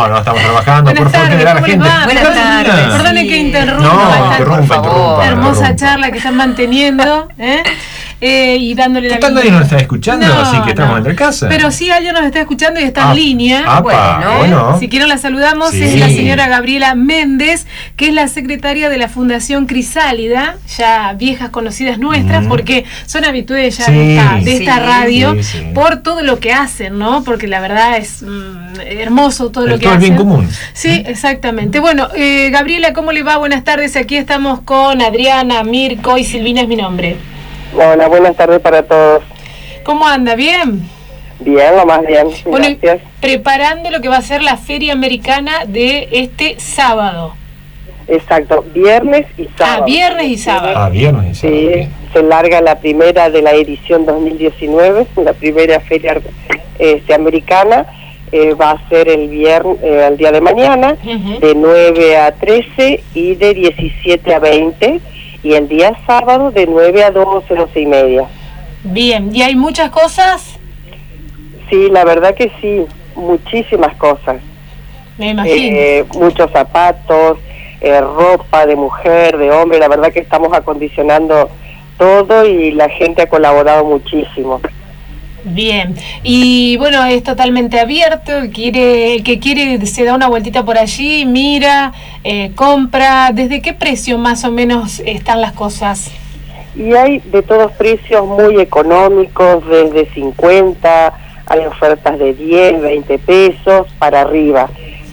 No, estamos trabajando. Buenas tardes, ¿cómo les va? Buenas tardes. Perdone que interrumpa interrumpa. hermosa charla que están manteniendo, y dándole la Total, nadie nos está escuchando, así que estamos entre casa. Pero sí, alguien nos está escuchando y está en línea. Bueno. Si quieren la saludamos, Sí. es la señora Gabriela Méndez, que es la secretaria de la Fundación Crisálida, ya viejas conocidas nuestras, porque son habitués ya de esta radio, por todo lo que hacen, ¿no? Porque la verdad es hermoso todo lo que hacen. Todo el bien común. Sí, exactamente. Bueno, Gabriela, ¿cómo le va? Buenas tardes. Aquí estamos con Adriana, Mirko y Silvina es mi nombre. Hola, buenas tardes para todos. ¿Cómo anda? ¿Bien? Bien, lo más bien. Bueno, gracias. Preparando lo que va a ser la Feria Americana de este sábado. Exacto, viernes y sábado. Viernes y sábado. Viernes y sábado. Sí, se larga la primera de la edición 2019, la primera feria americana. Va a ser el viernes, el día de mañana, de 9 a 13 y de 17 a 20. Y el día sábado de 9 a 12, 12 y media. Bien, ¿y hay muchas cosas? Sí, la verdad que sí, muchísimas cosas. Me imagino. Muchos zapatos, ropa de mujer, de hombre, la verdad que estamos acondicionando todo y la gente ha colaborado muchísimo. Bien, y bueno, es totalmente abierto, el que quiere se da una vueltita por allí, mira, compra. ¿Desde qué precio más o menos están las cosas? Y hay de todos precios muy económicos, desde 50, hay ofertas de 10, 20 pesos para arriba.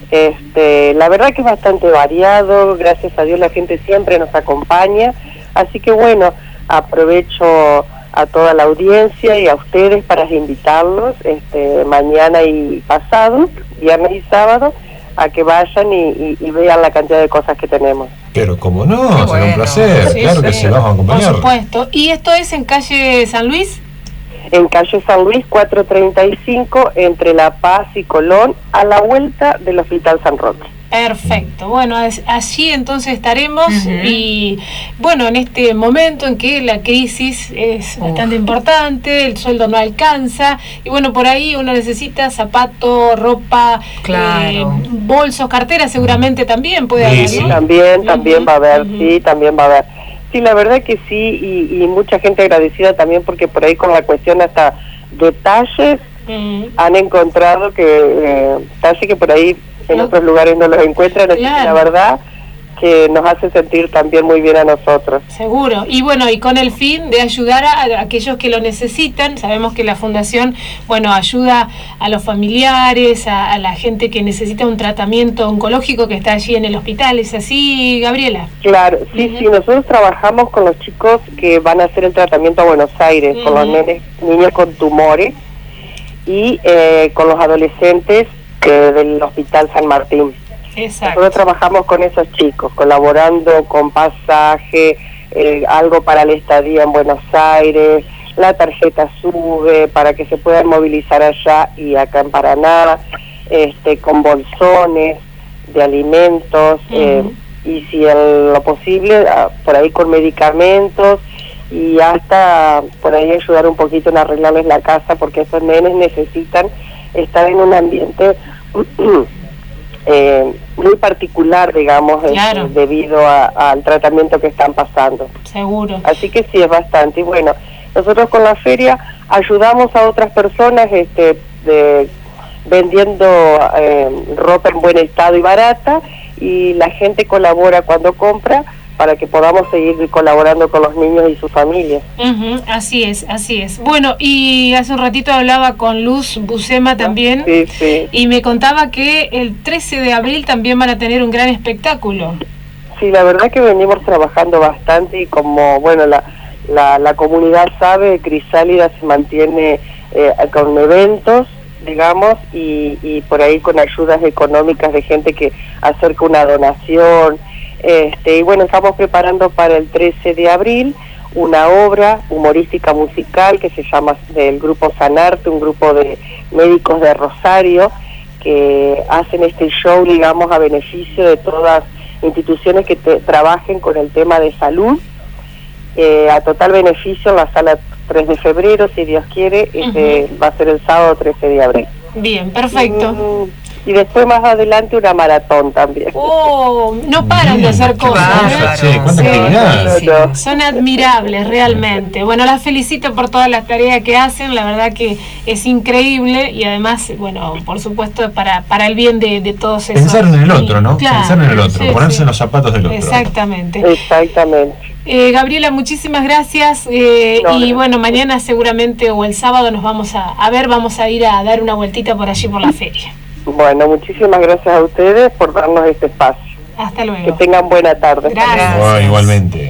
La verdad que es bastante variado, gracias a Dios la gente siempre nos acompaña, así que bueno, aprovecho a toda la audiencia y a ustedes para invitarlos mañana y pasado, viernes y sábado, a que vayan y vean la cantidad de cosas que tenemos. Pero como no, será un placer, claro que se los vamos a acompañar. Por supuesto. ¿Y esto es en calle San Luis? En calle San Luis 435, entre La Paz y Colón, a la vuelta del Hospital San Roque. Perfecto, bueno, allí entonces estaremos y bueno, en este momento en que la crisis es bastante importante, el sueldo no alcanza y bueno, por ahí uno necesita zapatos, ropa, bolsos, carteras seguramente también puede haber, Sí, ¿no? también va a haber, sí, también va a haber. Sí, la verdad que sí, y mucha gente agradecida también porque por ahí con la cuestión hasta detalles han encontrado que detalles que por ahí en otros lugares no los encuentran, así que la verdad que nos hace sentir también muy bien a nosotros. Seguro, y bueno, y con el fin de ayudar a aquellos que lo necesitan. Sabemos que la Fundación, bueno, ayuda a los familiares, a la gente que necesita un tratamiento oncológico que está allí en el hospital. ¿Es así, Gabriela? Claro, sí, nosotros trabajamos con los chicos que van a hacer el tratamiento a Buenos Aires, con los niños con tumores y con los adolescentes del Hospital San Martín. Exacto. Nosotros trabajamos con esos chicos, colaborando con pasaje, algo para la estadía en Buenos Aires, la tarjeta SUBE para que se puedan movilizar allá y acá en Paraná, con bolsones de alimentos, y si en lo posible, por ahí con medicamentos y hasta por ahí ayudar un poquito en arreglarles la casa porque esos nenes necesitan estar en un ambiente muy particular, digamos, debido al tratamiento que están pasando. Seguro. Así que sí, es bastante. Y bueno, nosotros con la feria ayudamos a otras personas vendiendo ropa en buen estado y barata, y la gente colabora cuando compra para que podamos seguir colaborando con los niños y sus familias. Así es, así es. Bueno, y hace un ratito hablaba con Luz Buscema también, y me contaba que el 13 de abril también van a tener un gran espectáculo. Sí, la verdad que venimos trabajando bastante y como, bueno, la comunidad sabe, Crisálida se mantiene con eventos, digamos, y por ahí con ayudas económicas de gente que acerca una donación. Y bueno, estamos preparando para el 13 de abril una obra humorística musical que se llama del grupo Sanarte, un grupo de médicos de Rosario que hacen este show, digamos, a beneficio de todas instituciones que trabajen con el tema de salud, a total beneficio en la sala 3 de febrero, si Dios quiere, va a ser el sábado 13 de abril. Bien, perfecto. y después más adelante una maratón también. Oh, no paran de hacer cosas. Son admirables realmente. Bueno, las felicito por todas las tareas que hacen, la verdad que es increíble y además, bueno, por supuesto para el bien de todos esos. Pensar en el otro, ¿no? Claro, pensar en el otro, ponerse en los zapatos del otro. Exactamente. Exactamente. Gabriela, muchísimas gracias y bueno, mañana seguramente o el sábado nos vamos a ver, vamos a ir a dar una vueltita por allí por la feria. Bueno, muchísimas gracias a ustedes por darnos este espacio. Hasta luego. Que tengan buena tarde. Gracias. Igualmente.